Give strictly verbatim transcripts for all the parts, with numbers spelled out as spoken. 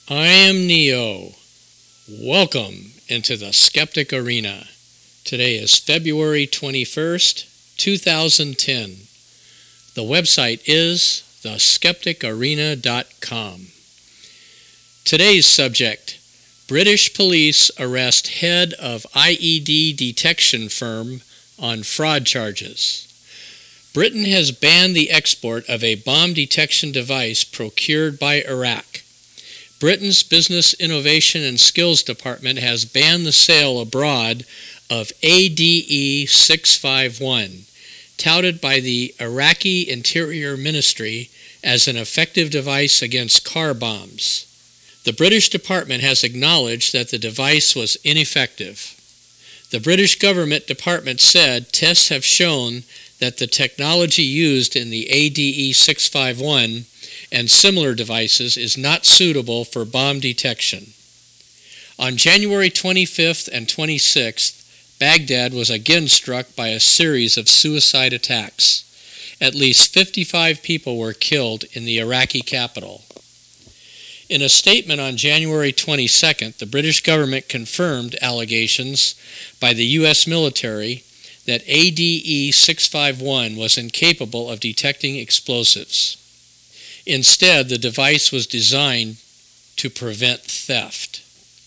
I am Neo. Welcome into the Skeptic Arena. Today is February twenty-first, two thousand ten. The website is the skeptic arena dot com. Today's subject: British police arrest head of I E D detection firm on fraud charges. Britain has banned the export of a bomb detection device procured by Iraq. Britain's Business Innovation and Skills Department has banned the sale abroad of A D E six fifty-one, touted by the Iraqi Interior Ministry as an effective device against car bombs. The British department has acknowledged that the device was ineffective. The British government department said tests have shown that the technology used in the A D E six fifty-one and similar devices is not suitable for bomb detection. On January twenty-fifth and twenty-sixth, Baghdad was again struck by a series of suicide attacks. At least fifty-five people were killed in the Iraqi capital. In a statement on January twenty-second, the British government confirmed allegations by the U S military that A D E six fifty-one was incapable of detecting explosives. Instead, the device was designed to prevent theft.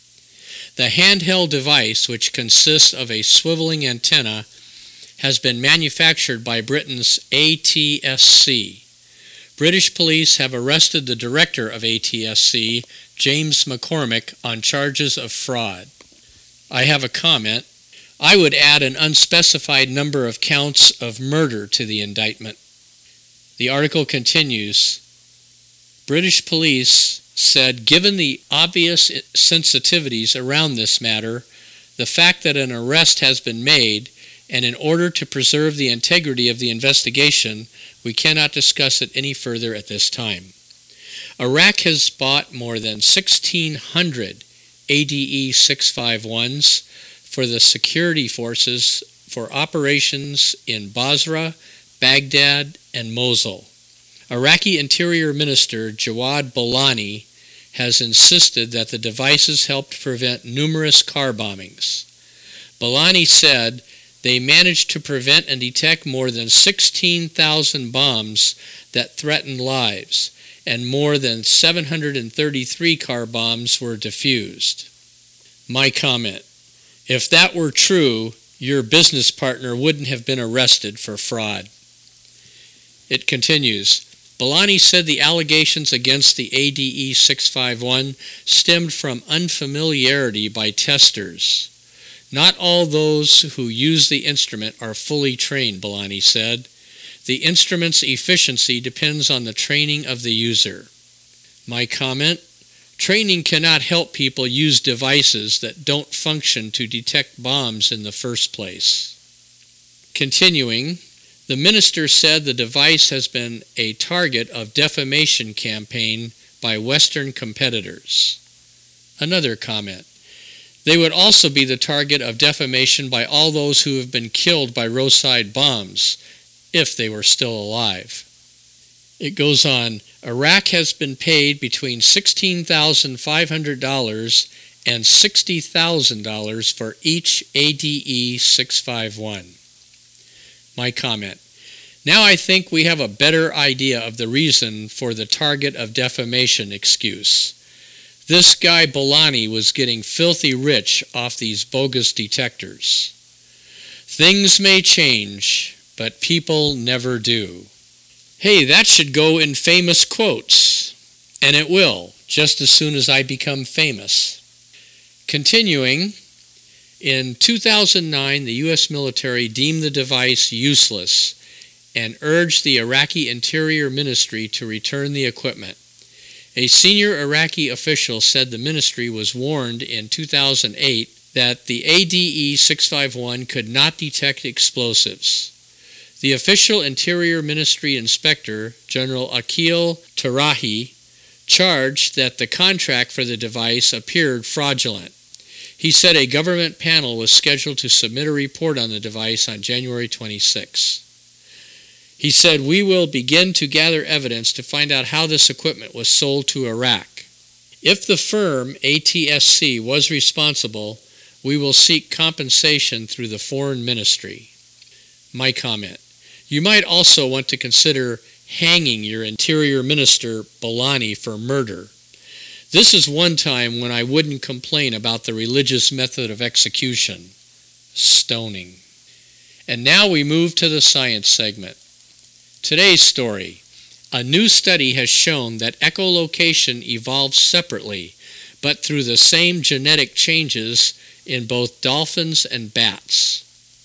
The handheld device, which consists of a swiveling antenna, has been manufactured by Britain's A T S C. British police have arrested the director of A T S C, James McCormick, on charges of fraud. I have a comment. I would add an unspecified number of counts of murder to the indictment. The article continues. British police said, given the obvious sensitivities around this matter, the fact that an arrest has been made, and in order to preserve the integrity of the investigation, we cannot discuss it any further at this time. Iraq has bought more than sixteen hundred A D E six fifty-ones for the security forces for operations in Basra, Baghdad, and Mosul. Iraqi Interior Minister Jawad Bolani has insisted that the devices helped prevent numerous car bombings. Bolani said they managed to prevent and detect more than sixteen thousand bombs that threatened lives, and more than seven hundred thirty-three car bombs were defused. My comment: if that were true, your business partner wouldn't have been arrested for fraud. It continues. Bolani said the allegations against the A D E six fifty-one stemmed from unfamiliarity by testers. Not all those who use the instrument are fully trained, Bolani said. The instrument's efficiency depends on the training of the user. My comment: training cannot help people use devices that don't function to detect bombs in the first place. Continuing, the minister said the device has been a target of defamation campaign by Western competitors. Another comment: they would also be the target of defamation by all those who have been killed by roadside bombs, if they were still alive. It goes on, Iraq has been paid between sixteen thousand five hundred dollars and sixty thousand dollars for each A D E six fifty-one. My comment: now I think we have a better idea of the reason for the target of defamation excuse. This guy Bolani was getting filthy rich off these bogus detectors. Things may change, but people never do. Hey, that should go in famous quotes. And it will, just as soon as I become famous. Continuing, in two thousand nine, the U S military deemed the device useless and urged the Iraqi Interior Ministry to return the equipment. A senior Iraqi official said the ministry was warned in two thousand eight that the A D E six fifty-one could not detect explosives. The official Interior Ministry Inspector, General Akil Tarahi, charged that the contract for the device appeared fraudulent. He said a government panel was scheduled to submit a report on the device on January twenty-sixth. He said, "We will begin to gather evidence to find out how this equipment was sold to Iraq. If the firm A T S C was responsible, we will seek compensation through the foreign ministry. My comment: you might also want to consider hanging your interior minister, Bellani, for murder. This is one time when I wouldn't complain about the religious method of execution: stoning. And now we move to the science segment. Today's story. A new study has shown that echolocation evolves separately, but through the same genetic changes in both dolphins and bats.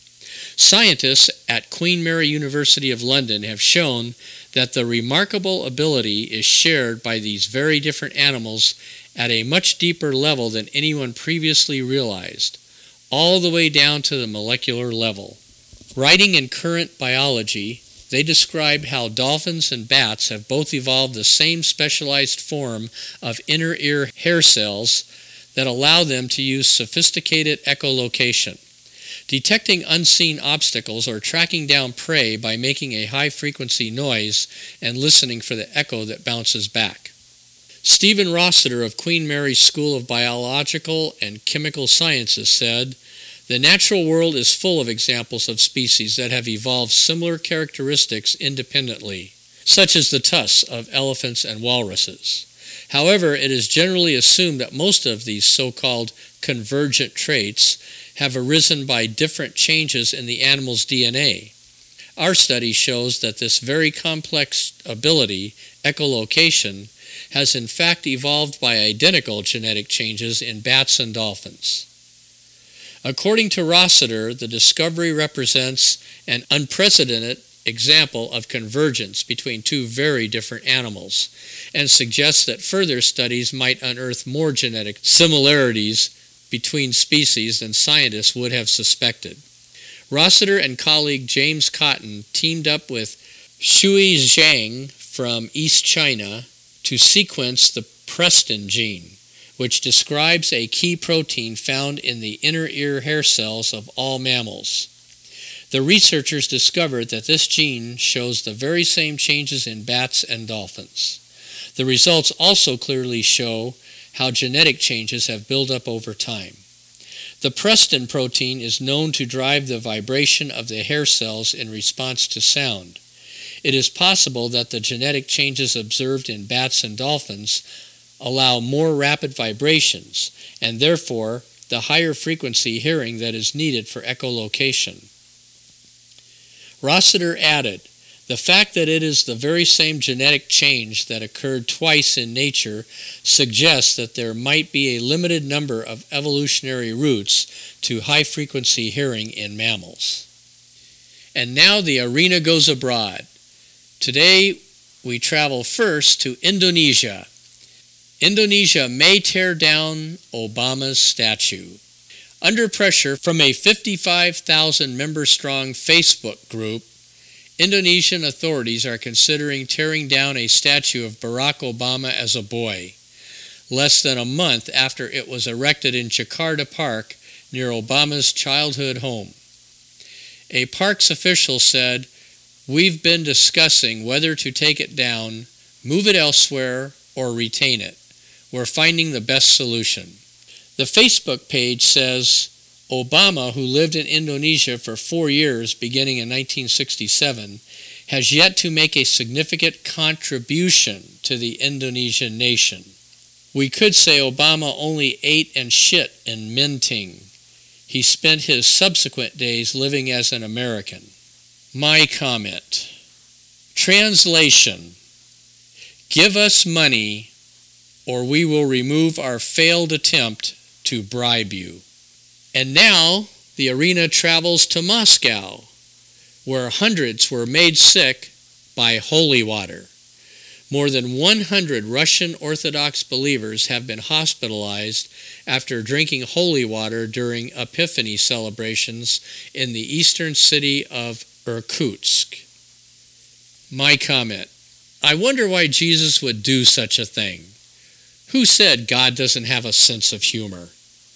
Scientists at Queen Mary University of London have shown that the remarkable ability is shared by these very different animals at a much deeper level than anyone previously realized, all the way down to the molecular level. Writing in Current Biology, they describe how dolphins and bats have both evolved the same specialized form of inner ear hair cells that allow them to use sophisticated echolocation, detecting unseen obstacles or tracking down prey by making a high-frequency noise and listening for the echo that bounces back. Stephen Rossiter of Queen Mary's School of Biological and Chemical Sciences said, "The natural world is full of examples of species that have evolved similar characteristics independently, such as the tusks of elephants and walruses. However, it is generally assumed that most of these so-called convergent traits have arisen by different changes in the animal's D N A. Our study shows that this very complex ability, echolocation, has in fact evolved by identical genetic changes in bats and dolphins." According to Rossiter, the discovery represents an unprecedented example of convergence between two very different animals and suggests that further studies might unearth more genetic similarities between species than scientists would have suspected. Rossiter and colleague James Cotton teamed up with Shui Zhang from East China to sequence the Preston gene, which describes a key protein found in the inner ear hair cells of all mammals. The researchers discovered that this gene shows the very same changes in bats and dolphins. The results also clearly show how genetic changes have built up over time. The Preston protein is known to drive the vibration of the hair cells in response to sound. It is possible that the genetic changes observed in bats and dolphins allow more rapid vibrations, and therefore the higher frequency hearing that is needed for echolocation. Rossiter added, "The fact that it is the very same genetic change that occurred twice in nature suggests that there might be a limited number of evolutionary routes to high-frequency hearing in mammals." And now the arena goes abroad. Today we travel first to Indonesia. Indonesia may tear down Obama's statue. Under pressure from a fifty-five thousand member strong Facebook group, Indonesian authorities are considering tearing down a statue of Barack Obama as a boy, less than a month after it was erected in Jakarta Park near Obama's childhood home. A parks official said, "We've been discussing whether to take it down, move it elsewhere, or retain it. We're finding the best solution." The Facebook page says, "Obama, who lived in Indonesia for four years beginning in nineteen sixty-seven, has yet to make a significant contribution to the Indonesian nation. We could say Obama only ate and shit in Minting. He spent his subsequent days living as an American." My comment. Translation: give us money, or we will remove our failed attempt to bribe you. And now the arena travels to Moscow, where hundreds were made sick by holy water. More than one hundred Russian Orthodox believers have been hospitalized after drinking holy water during Epiphany celebrations in the eastern city of Irkutsk. My comment. I wonder why Jesus would do such a thing. Who said God doesn't have a sense of humor?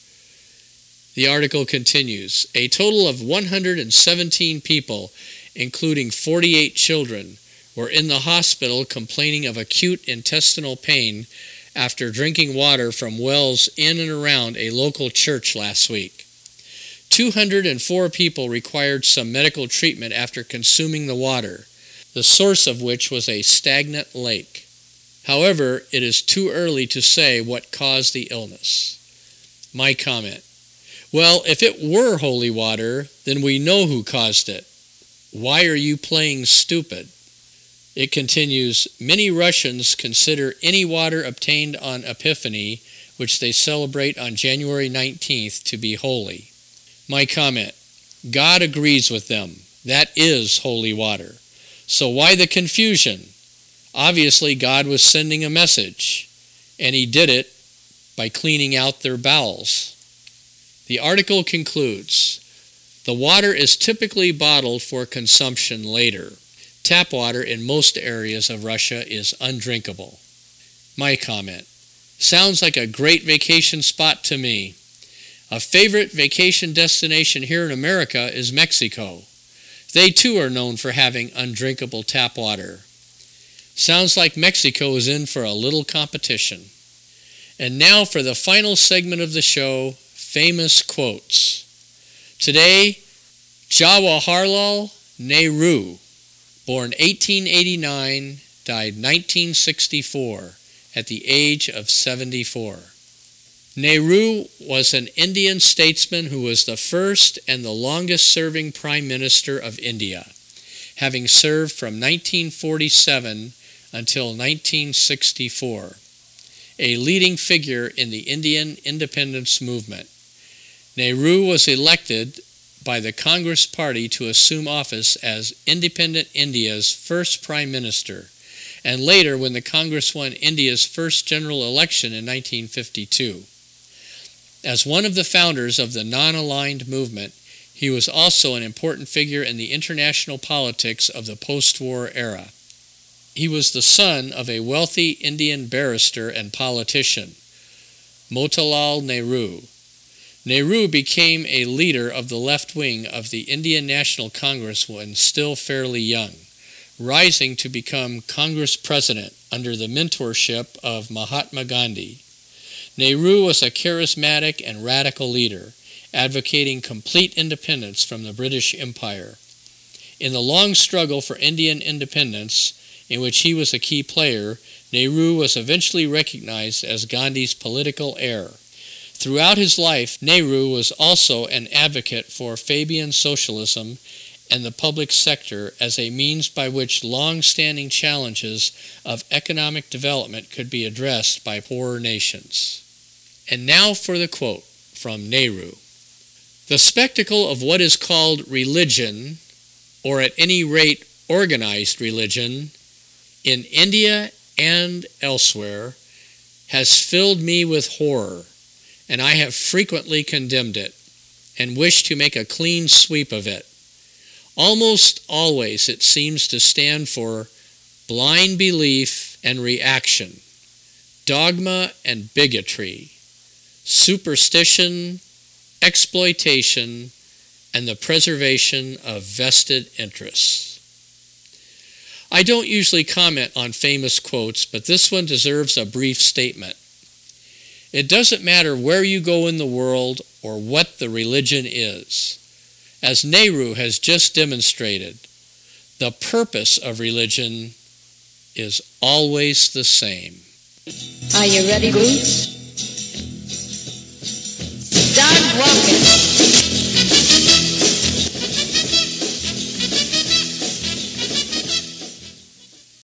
The article continues. A total of one hundred seventeen people, including forty-eight children, were in the hospital complaining of acute intestinal pain after drinking water from wells in and around a local church last week. two hundred four people required some medical treatment after consuming the water, the source of which was a stagnant lake. However, it is too early to say what caused the illness. My comment: well, if it were holy water, then we know who caused it. Why are you playing stupid? It continues, many Russians consider any water obtained on Epiphany, which they celebrate on January nineteenth, to be holy. My comment: God agrees with them. That is holy water. So why the confusion? Obviously, God was sending a message, and he did it by cleaning out their bowels. The article concludes, the water is typically bottled for consumption later. Tap water in most areas of Russia is undrinkable. My comment: sounds like a great vacation spot to me. A favorite vacation destination here in America is Mexico. They too are known for having undrinkable tap water. Sounds like Mexico is in for a little competition. And now for the final segment of the show, famous quotes. Today, Jawaharlal Nehru, born eighteen eighty-nine, died nineteen sixty-four, at the age of seventy-four. Nehru was an Indian statesman who was the first and the longest-serving Prime Minister of India, having served from nineteen forty-seven until nineteen sixty-four, a leading figure in the Indian independence movement. Nehru was elected by the Congress Party to assume office as Independent India's first Prime Minister, and later when the Congress won India's first general election in nineteen fifty-two. As one of the founders of the non-aligned movement, he was also an important figure in the international politics of the post-war era. He was the son of a wealthy Indian barrister and politician, Motilal Nehru. Nehru became a leader of the left wing of the Indian National Congress when still fairly young, rising to become Congress president under the mentorship of Mahatma Gandhi. Nehru was a charismatic and radical leader, advocating complete independence from the British Empire. In the long struggle for Indian independence, in which he was a key player, Nehru was eventually recognized as Gandhi's political heir. Throughout his life, Nehru was also an advocate for Fabian socialism and the public sector as a means by which long-standing challenges of economic development could be addressed by poorer nations. And now for the quote from Nehru. The spectacle of what is called religion, or at any rate organized religion, in India and elsewhere, has filled me with horror, and I have frequently condemned it, and wished to make a clean sweep of it. Almost always it seems to stand for blind belief and reaction, dogma and bigotry, superstition, exploitation, and the preservation of vested interests. I don't usually comment on famous quotes, but this one deserves a brief statement. It doesn't matter where you go in the world or what the religion is. As Nehru has just demonstrated, the purpose of religion is always the same. Are you ready, Bruce? Start walking.